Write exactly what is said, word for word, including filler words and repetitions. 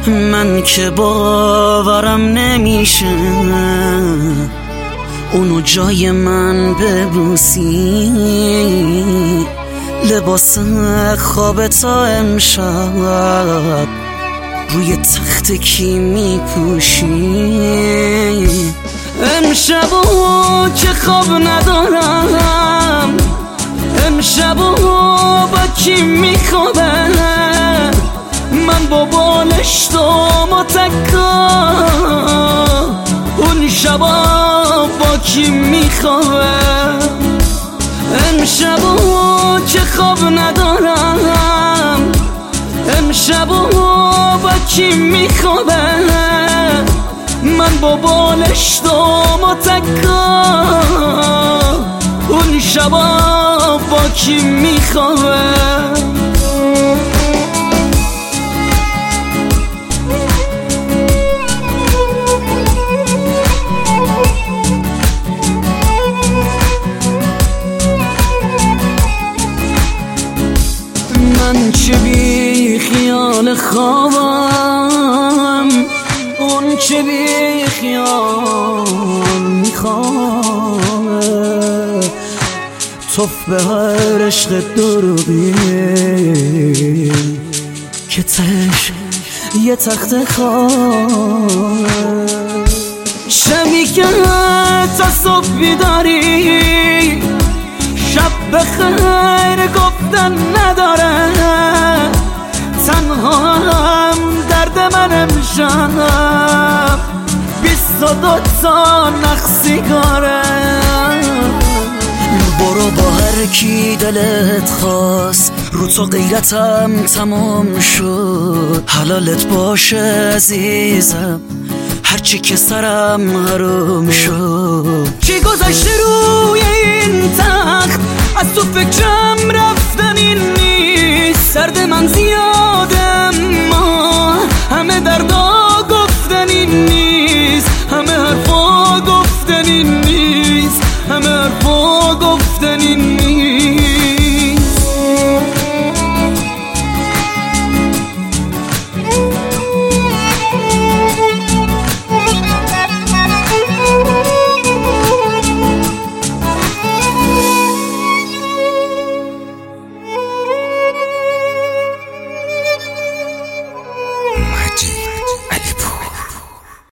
من که باورم نمیشه اونو جای من ببوسی، لباس خواب تا امشب روی تخت کی میپوشی؟ امشبو که خواب ندارم، امشبو با کی میخوابه؟ من با بالشت و متکا اون شبا با کی میخوابه؟ امشبو که خواب ندارم، امشبو با کی میخوابه؟ من با بالشت و متکا اون شبا با کی میخوابه؟ من چه بی خیال خوابم، اون چه بی خیال میخوابه، توف به هر عشق دروغی که تش یه تخت خوابه. شبی که تا صبح بیداری، شب بخیر گفتن نداره، تنها هم درد من امشب بیست و دو تا نقصیگاره. برو با هر کی دلت خواست، رو تو غیرتم تمام شد، حلالت باشه عزیزم هرچی که سرم حرام شد. چی گذاشته روی این تخت از تو فکر